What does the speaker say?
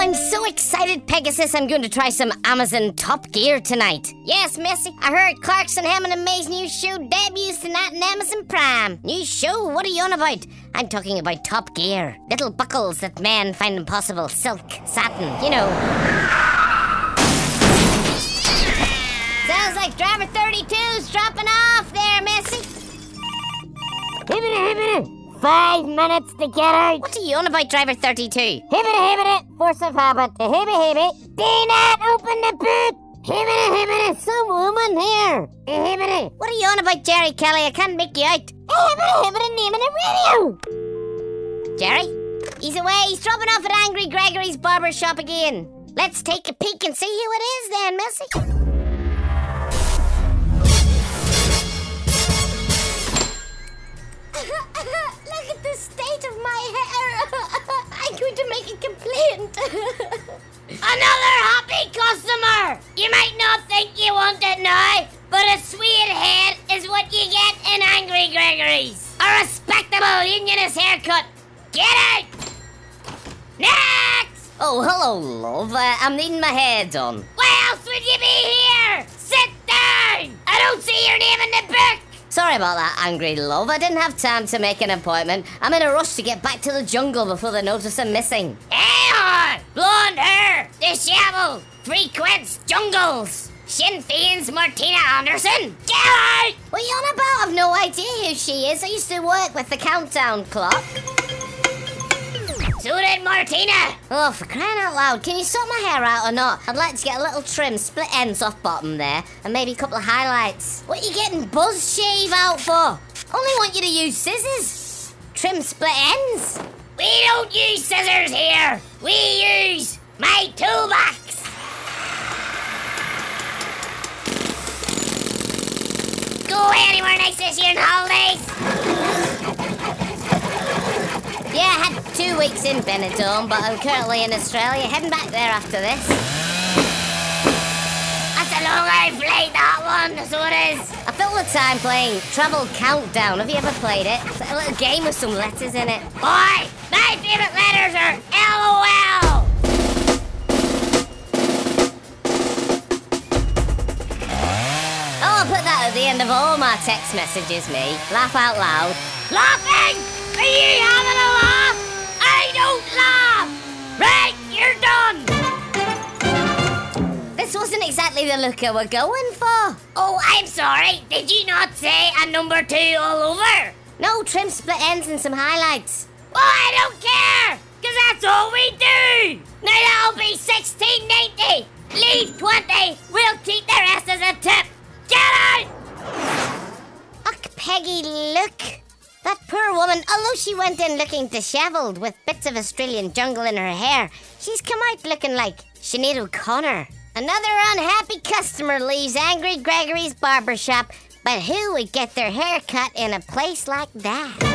I'm so excited, Pegasus. I'm going to try some Amazon Top Gear tonight. Yes, Missy. I heard Clarkson Hammond and May's new show debuts tonight on Amazon Prime. New show? What are you on about? I'm talking about Top Gear. Little buckles that men find impossible. Silk, satin, you know. Sounds like Driver 32's dropping off there, Missy. Hibbity. 5 minutes to get out. What are you on about, Driver 32? Hibbity. Force of habit. Hibbity. Do not open the boot. Hibbity. Some woman here. Hibbity. What are you on about, Jerry Kelly? I can't make you out. Hibbity. Name of the radio. Jerry? He's away. He's dropping off at Angry Gregory's barber shop again. Let's take a peek and see who it is then, Missy. Look at the state of my hair. I'm going to make a complaint. Another happy customer! You might not think you want it now, but a sweet head is what you get in Angry Gregory's. A respectable unionist haircut. Get out! Next! Oh, hello, love. I'm needing my hair done. Why else would you be here? Sit down! I don't see your name in the book! Sorry about that, angry love. I didn't have time to make an appointment. I'm in a rush to get back to the jungle before they notice I'm missing. Hang on! Blonde hair, disheveled, frequents jungles. Sinn Féin's Martina Anderson. Get out! What are you on about? I've no idea who she is. I used to work with the countdown clock. So did Martina. Oh, for crying out loud, can you sort my hair out or not? I'd like to get a little trim, split ends off bottom there, and maybe a couple of highlights. What are you getting buzz shave out for? Only want you to use scissors. Trim split ends. We don't use scissors here. We use my toolbox. Go away anywhere nice this year in holidays. Yeah, I had 2 weeks in Benidorm, but I'm currently in Australia, heading back there after this. That's a long old flight, that one, so it is. I filled the time playing Travel Countdown. Have you ever played it? It's like a little game with some letters in it. Boy, my favourite letters are LOL. Oh, I'll put that at the end of all my text messages, me. Laugh out loud. Laughing? Are you having a laugh? I don't laugh! Right, you're done! This wasn't exactly the look I were going for. Oh, I'm sorry. Did you not say a number 2 all over? No, trim split ends and some highlights. Well, I don't care, because that's all we do. Now that'll be $16.90. Leave 20. We'll keep the rest as a tip. Get out! Ugh, Peggy, look. That poor woman, although she went in looking dishevelled with bits of Australian jungle in her hair, she's come out looking like Sinead O'Connor. Another unhappy customer leaves Angry Gregory's barbershop, but who would get their hair cut in a place like that?